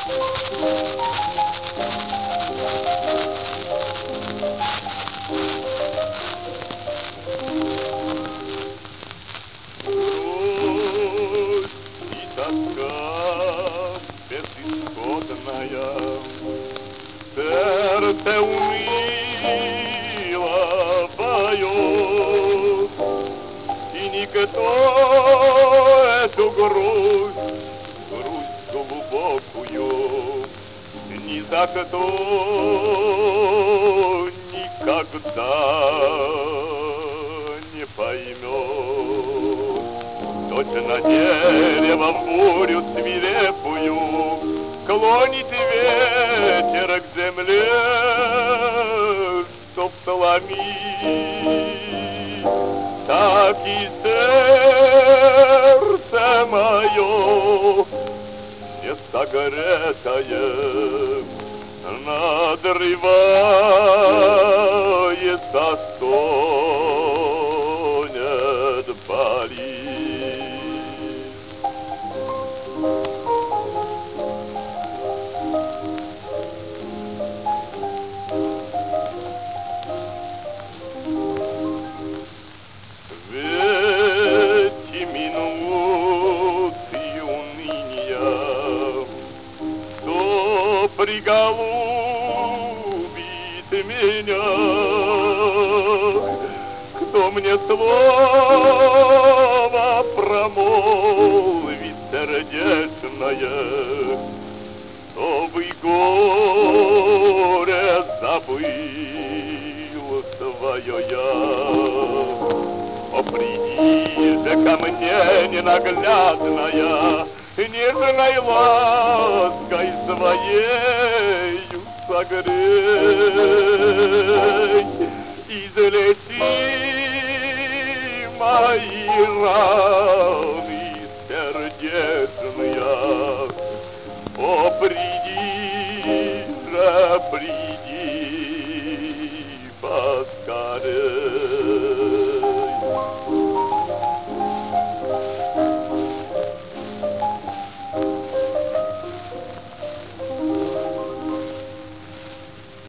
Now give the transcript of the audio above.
Безысходная, сердце уныло поет, и никто эту грусть глубокую ни за что никогда не поймет. Точно дерево в бурю свирепую клонит ветер к земле, чтоб сломить, так и сердце мое, не согретое, надрывается, стонет, болит. Приголубит меня, кто мне слово промолвит сердечное, чтобы горе забыл свое я. О, приди же ко мне, ненаглядная, нежной лаской своею согрей, излечи мои раны сердечные. О, приди же, приди.